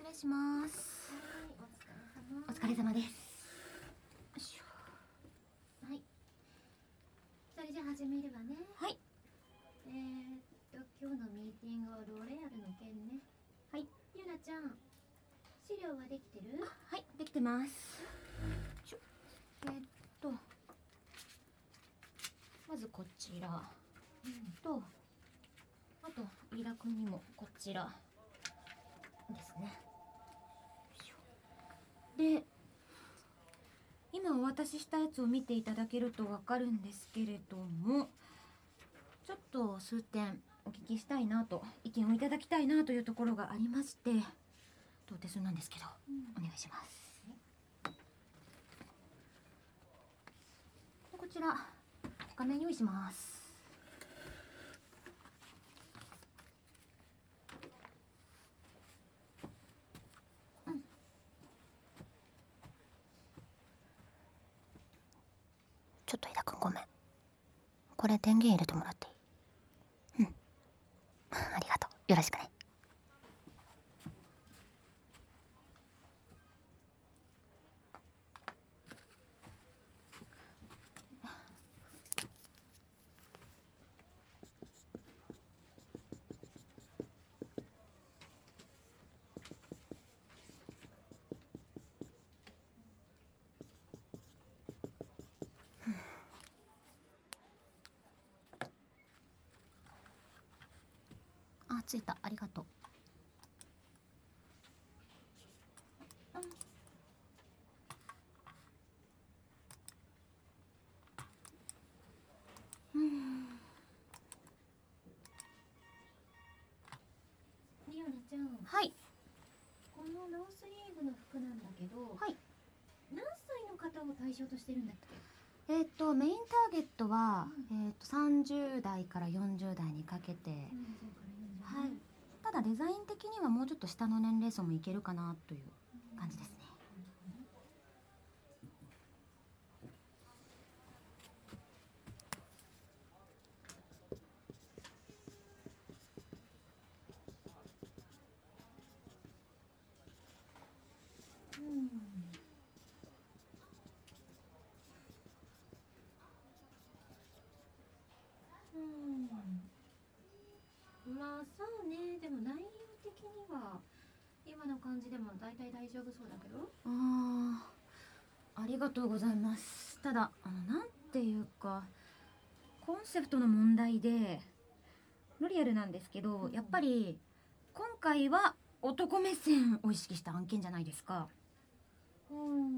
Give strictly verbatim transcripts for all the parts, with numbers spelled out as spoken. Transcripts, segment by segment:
失礼します。お疲れ様です。よいしょ。はい。それじゃあ始めるわね。はい。えーっと今日のミーティングはロレアルの件ね。はい。ゆなちゃん、資料はできてる？はい、できてます。ちょえーっとまずこちら、うん、とあと飯田くんにもこちらですね。で、今お渡ししたやつを見ていただけるとわかるんですけれども、ちょっと数点お聞きしたいなと、意見をいただきたいなというところがありまして、お手数なんですけど、うん、お願いします。こちら画面用意します。ちょっと井田くんごめん。これ電源入れてもらっていい？うん。ありがとう。よろしくね。あ、ついた。ありがとう。うん。リオナちゃん。はい。このノースリーブの服なんだけど、はい。何歳の方を対象としてるんだっけ？えっとメインターゲットは、うん、えっとさんじゅう代からよんじゅう代にかけて、はい。ただデザイン的にはもうちょっと下の年齢層もいけるかなという感じですね。まあそうね。でも内容的には今の感じでも大体大丈夫そうだけど。ああ、ありがとうございます。ただあのなんていうかコンセプトの問題で、ロリアルなんですけど、うん、やっぱり今回は男目線を意識した案件じゃないですか。うん、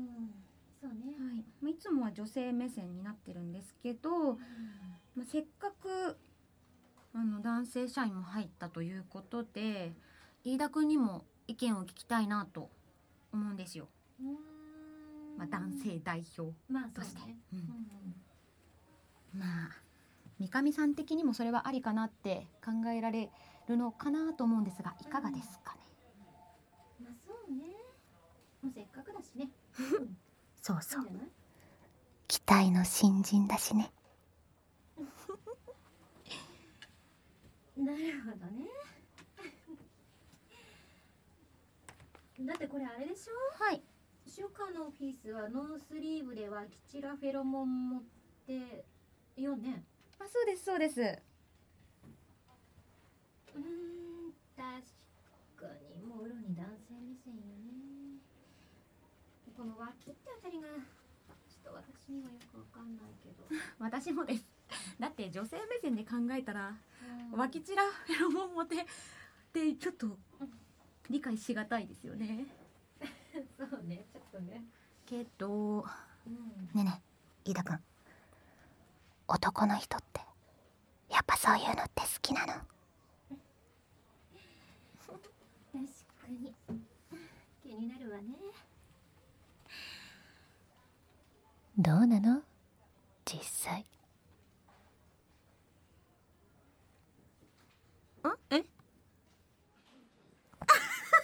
そうね。はい。まあ、いつもは女性目線になってるんですけど、うん、まあ、せっかくあの男性社員も入ったということで、飯田くんにも意見を聞きたいなと思うんですよ。うーん、まあ、男性代表として。まあ、ね、うんうん、まあ三上さん的にもそれはありかなって考えられるのかなと思うんですが、いかがですかね。うん、まあそうね。もうせっかくだしね。そうそう。いいんじゃない？期待の新人だしね。なるほどね。だってこれあれでしょ？はい。初夏のオフィスはノースリーブではキチラフェロモン持ってよね。あ、そうですそうです。うーん、確かにもろに男性目線よね。この脇ってあたりがちょっと私にはよくわかんないけど。私もです。だって女性目線で考えたら、うん、脇チラフェロモンモテってちょっと理解しがたいですよね。そうね、ちょっとね。けど、うん、ねえねえ飯田くん、男の人ってやっぱそういうのって好きなの？確かに気になるわね。どうなの実際？ん？え？確か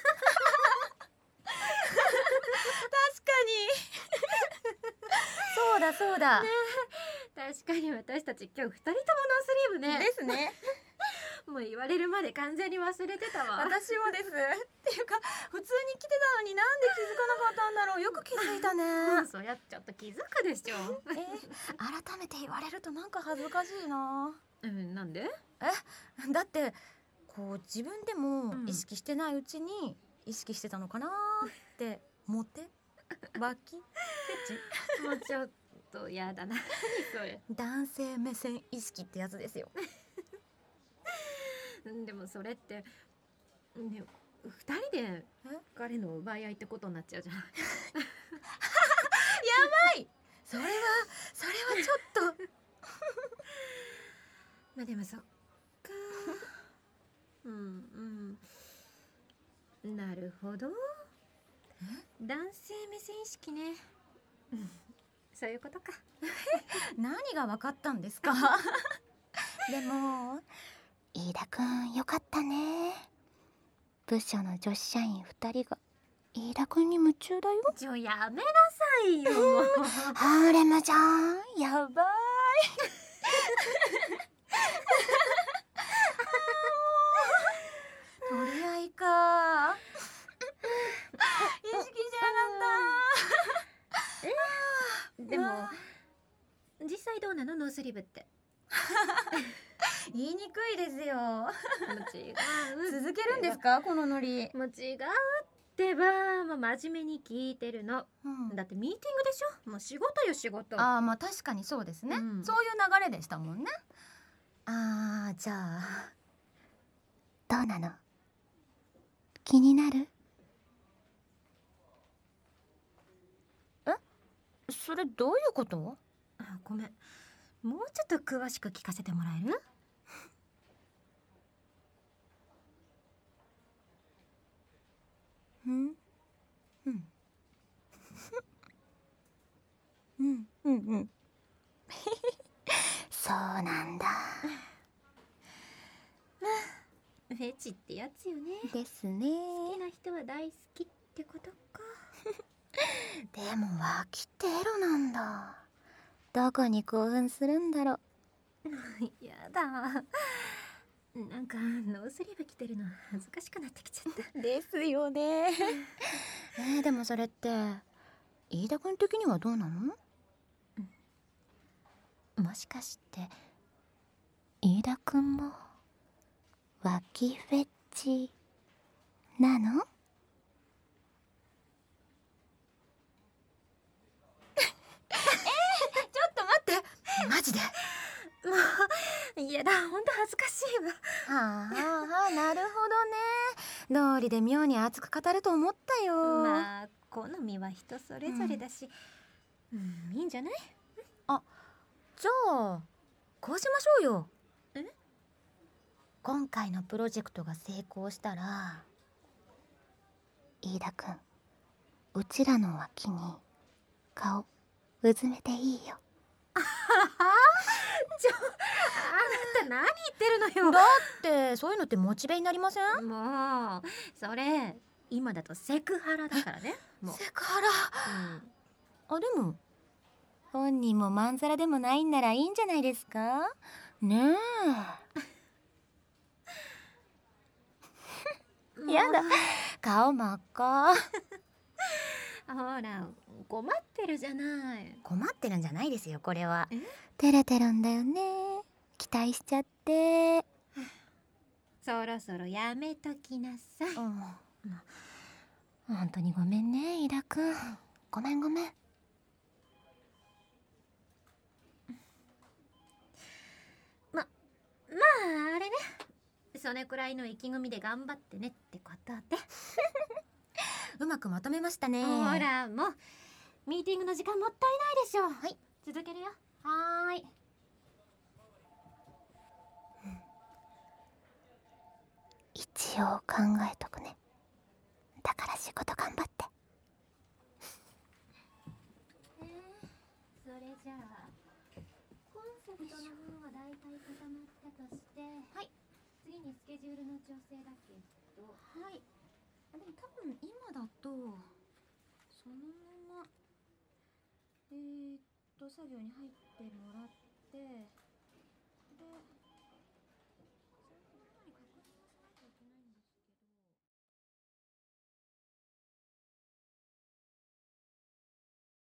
にそうだそうだ、ね、確かに私たち今日ふたりともノースリーブね。ですね。もう余言われるまで完全に忘れてたわ。 私もです。っていうか普通に来てたのになんで気づかなかったんだろう。よく気づいたね。 そりゃちょっと気づくでしょ。 えー、改めて言われるとなんか恥ずかしいな。 うん、なんで？ えだってこう自分でも意識してないうちに意識してたのかなってモテ脇フェチもうちょっとやだな。何それ。 男性目線意識ってやつですよ。 でもそれってね、二人で彼の奪い合いってことになっちゃうじゃない。やばい。それはそれはちょっとまあでもそっか。うんうん、なるほど。男性目線意識ね。そういうことか。 何が分かったんですか？でも飯田くんよかったね。部署の女子社員ふたりが飯田くんに夢中だよ。 ちょやめなさいよ。 ハーレムじゃん。やばい。取り合いか。意識しなかった。 でも実際どうなの、ノースリーブって。 言いにくいですよ。 もう違う。 続けるんですかこのノリ。 もう違うってば、もう真面目に聞いてるの、うん、だってミーティングでしょ。もう仕事よ仕事。 ああまあ確かにそうですね、うん、そういう流れでしたもんね。ああじゃあどうなの、気になる？えそれどういうこと？ あごめん、もうちょっと詳しく聞かせてもらえる？ うんうんうんうんうんそうなんだ。 まあフェチってやつよね。 ですね。 好きな人は大好きってことか。 でも脇ってエロなんだ。どこに興奮するんだろう。 やだ、なんかノースリーブ着てるの恥ずかしくなってきちゃったですよね。えー、でもそれって飯田君的にはどうなの？うん、もしかして飯田君も脇フェチなの？えー、ちょっと待って、マジで？ もういやだ、ほんと恥ずかしいわ。 はあはあ、なるほどね。道理で妙に熱く語ると思ったよ。 まあ好みは人それぞれだし、うん、うん、いいんじゃない？ あ、じゃあこうしましょうよ。え？今回のプロジェクトが成功したら飯田くん、うちらの脇に顔うずめていいよ。 あははちょ、あなた何言ってるのよ。 だってそういうのってモチベになりません？ もうそれ今だとセクハラだからね。もうセクハラ、 うん、 あでも本人もまんざらでもないんならいいんじゃないですかねえ。やだ、顔真っ赤。 ほら困ってるじゃない。 困ってるんじゃないですよ、これは照れてるんだよね。期待しちゃって。 そろそろやめときなさい。うん、 本当にごめんね飯田くん。ごめんごめん。 ま、まああれね、それくらいの意気込みで頑張ってねってことで。 うまくまとめましたね。 ほらもうミーティングの時間もったいないでしょ。 はい、 続けるよ。はーい。 一応考えとくね。だから仕事頑張って。 えー、それじゃあコンセプトの方は大体固まったとして、はい、次にスケジュールの調整だけど、 はい。でも多分今だとそのままえー、っと作業に入ってもらって。